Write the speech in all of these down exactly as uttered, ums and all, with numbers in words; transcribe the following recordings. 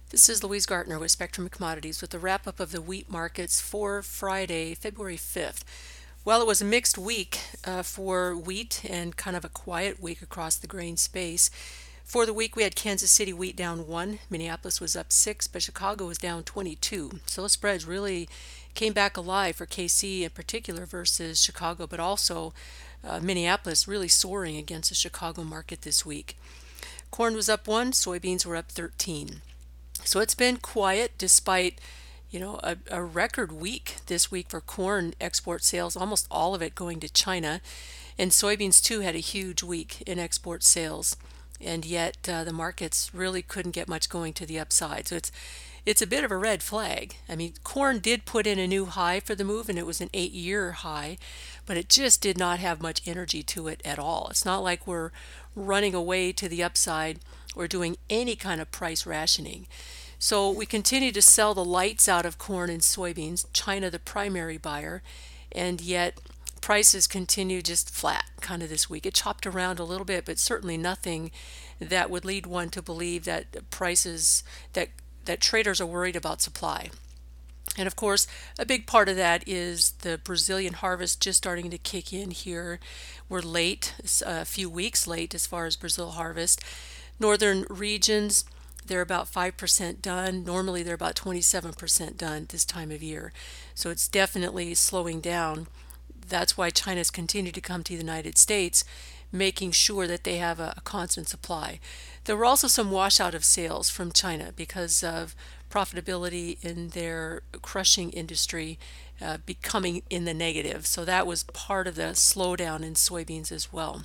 This is Louise Gartner with Spectrum Commodities with the wrap up of the wheat markets for Friday, February fifth. Well, it was a mixed week uh, for wheat and kind of a quiet week across the grain space. For the week, we had Kansas City wheat down one, Minneapolis was up six, but Chicago was down twenty-two. So those spreads really came back alive for K C in particular versus Chicago, but also uh, Minneapolis really soaring against the Chicago market this week. Corn was up one, soybeans were up thirteen. So it's been quiet despite, you know, a, a record week this week for corn export sales, almost all of it going to China. And soybeans too had a huge week in export sales. And yet uh, the markets really couldn't get much going to the upside. So it's it's a bit of a red flag. I mean, corn did put in a new high for the move, and it was an eight-year high, but it just did not have much energy to it at all. It's not like we're running away to the upside or doing any kind of price rationing. So we continue to sell the lights out of corn and soybeans, China the primary buyer, and yet prices continue just flat kind of this week. It chopped around a little bit, but certainly nothing that would lead one to believe that prices that that traders are worried about supply. And of course, a big part of that is the Brazilian harvest just starting to kick in here. We're late, a few weeks late as far as Brazil harvest. Northern regions, they're about five percent done. Normally, they're about twenty-seven percent done this time of year. So it's definitely slowing down. That's why China's continued to come to the United States, making sure that they have a, a constant supply. There were also some washout of sales from China because of profitability in their crushing industry uh, becoming in the negative. So that was part of the slowdown in soybeans as well.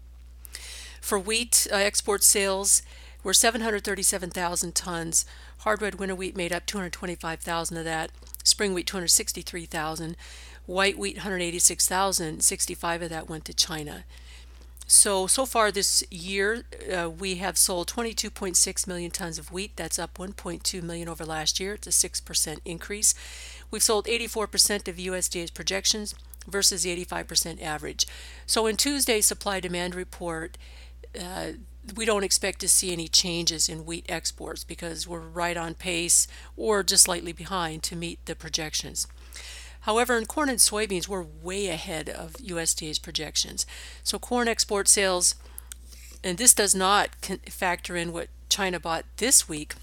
For wheat, uh, export sales were seven hundred thirty-seven thousand tons. Hard red winter wheat made up two hundred twenty-five thousand of that. Spring wheat two hundred sixty-three thousand. White wheat one hundred eighty-six thousand. sixty-five of that went to China. So, so far this year, uh, we have sold twenty-two point six million tons of wheat. That's up one point two million over last year. It's a six percent increase. We've sold eighty-four percent of U S D A's projections versus the eighty-five percent average. So in Tuesday's supply demand report, uh, we don't expect to see any changes in wheat exports because we're right on pace or just slightly behind to meet the projections. However, in corn and soybeans, we're way ahead of U S D A's projections. So corn export sales, and this does not factor in what China bought this week,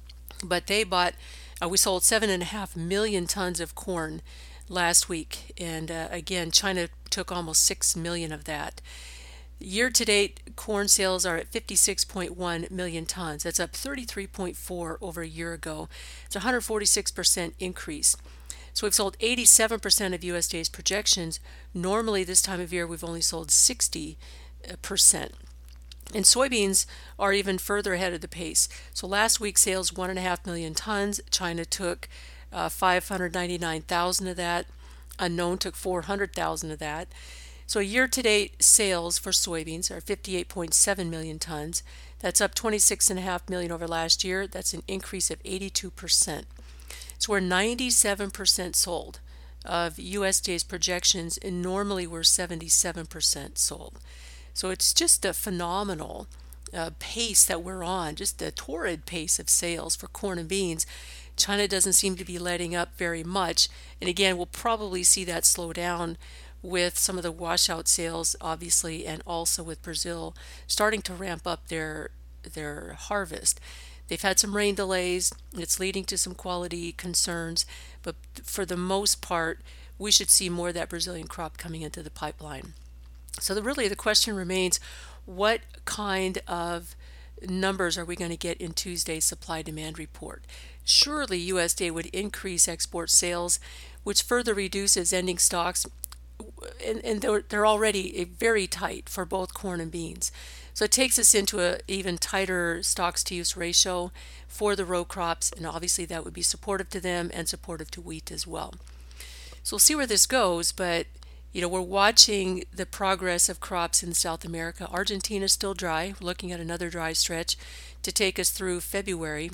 but they bought, uh, we sold seven and a half million tons of corn last week. And uh, again, China took almost six million of that. Year to date, corn sales are at fifty-six point one million tons. That's up thirty-three point four over a year ago. It's a one hundred forty-six percent increase. So we've sold eighty-seven percent of U S D A's projections. Normally, this time of year, we've only sold sixty percent. And soybeans are even further ahead of the pace. So last week's sales, one and a half million tons. China took uh, five hundred ninety-nine thousand of that. Unknown took four hundred thousand of that. So year-to-date sales for soybeans are fifty-eight point seven million tons. That's up twenty-six point five million over last year. That's an increase of eighty-two percent. So we're ninety-seven percent sold of U S D A's projections, and normally we're seventy-seven percent sold. So it's just a phenomenal uh, pace that we're on, just a torrid pace of sales for corn and beans. China doesn't seem to be letting up very much. And again, we'll probably see that slow down with some of the washout sales, obviously, and also with Brazil starting to ramp up their their harvest. They've had some rain delays. It's leading to some quality concerns, but for the most part, we should see more of that Brazilian crop coming into the pipeline. So the, really the question remains, what kind of numbers are we going to get in Tuesday's supply-demand report? Surely U S D A would increase export sales, which further reduces ending stocks, and, and they're, they're already very tight for both corn and beans. So it takes us into an even tighter stocks to use ratio for the row crops, and obviously that would be supportive to them and supportive to wheat as well. So we'll see where this goes, but you know, we're watching the progress of crops in South America. Argentina is still dry. We're looking at another dry stretch to take us through February.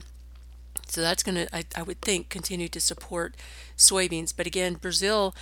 So that's going to, I, I would think, continue to support soybeans. But again, Brazil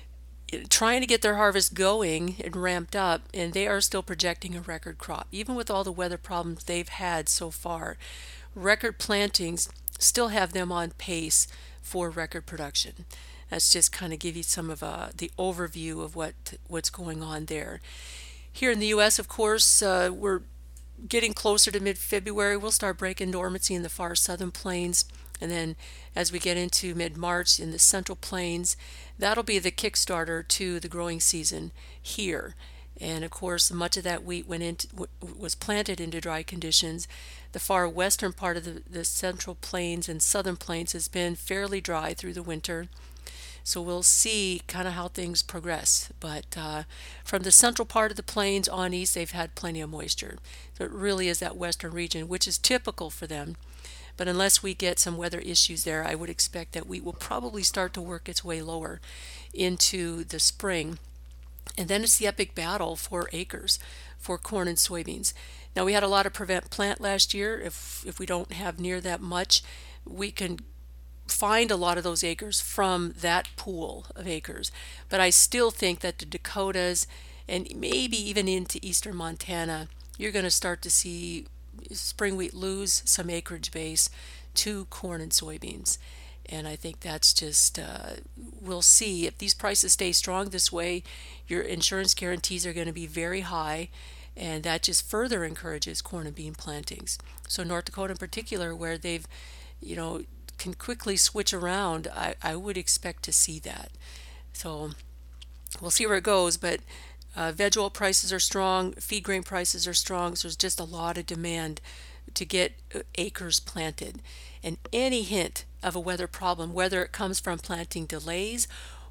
trying to get their harvest going and ramped up, and they are still projecting a record crop, even with all the weather problems they've had so far. Record plantings, still have them on pace for record production. That's just kind of give you some of uh, the overview of what what's going on there. Here in the U S, of course, uh, we're getting closer to mid-February. We'll start breaking dormancy in the far southern plains. And then as we get into mid-March in the central plains, that'll be the kickstarter to the growing season here. And of course, much of that wheat went into, was planted into dry conditions. The far western part of the, the central plains and southern plains has been fairly dry through the winter. So we'll see kind of how things progress. But uh, from the central part of the plains on east, they've had plenty of moisture. So it really is that western region, which is typical for them. But unless we get some weather issues there, I would expect that wheat will probably start to work its way lower into the spring. And then it's the epic battle for acres for corn and soybeans. Now, we had a lot of prevent plant last year. If if we don't have near that much, we can find a lot of those acres from that pool of acres. But I still think that the Dakotas and maybe even into eastern Montana, you're going to start to see spring wheat lose some acreage base to corn and soybeans. And I think that's just, uh, we'll see. If these prices stay strong this way, your insurance guarantees are going to be very high, and that just further encourages corn and bean plantings. So North Dakota in particular, where they've, you know, can quickly switch around, I, I would expect to see that. So we'll see where it goes, but uh, veg oil prices are strong, feed grain prices are strong, so there's just a lot of demand to get acres planted. And any hint of a weather problem, whether it comes from planting delays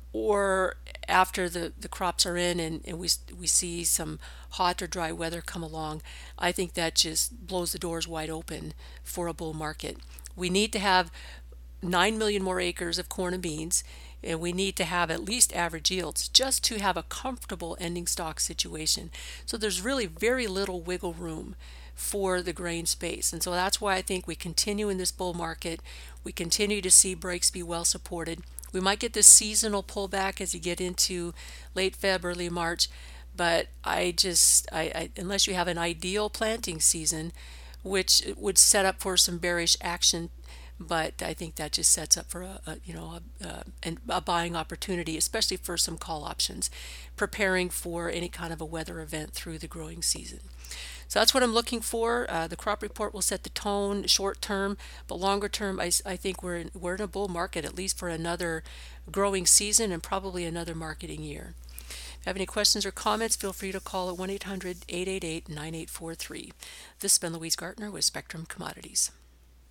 or after the, the crops are in and, and we, we see some hot or dry weather come along, I think that just blows the doors wide open for a bull market. We need to have nine million more acres of corn and beans, and we need to have at least average yields just to have a comfortable ending stock situation. So there's really very little wiggle room for the grain space. And so that's why I think we continue in this bull market. We continue to see breaks be well supported. We might get this seasonal pullback as you get into late February, early March, but I just, I, I unless you have an ideal planting season, which would set up for some bearish action, but I think that just sets up for a, a you know a, a, a buying opportunity, especially for some call options, preparing for any kind of a weather event through the growing season. So that's what I'm looking for. Uh, the crop report will set the tone short term, but longer term, I, I think we're in, we're in a bull market at least for another growing season and probably another marketing year. If you have any questions or comments, feel free to call at one eight hundred, eight eight eight, nine eight four three. This has been Louise Gartner with Spectrum Commodities.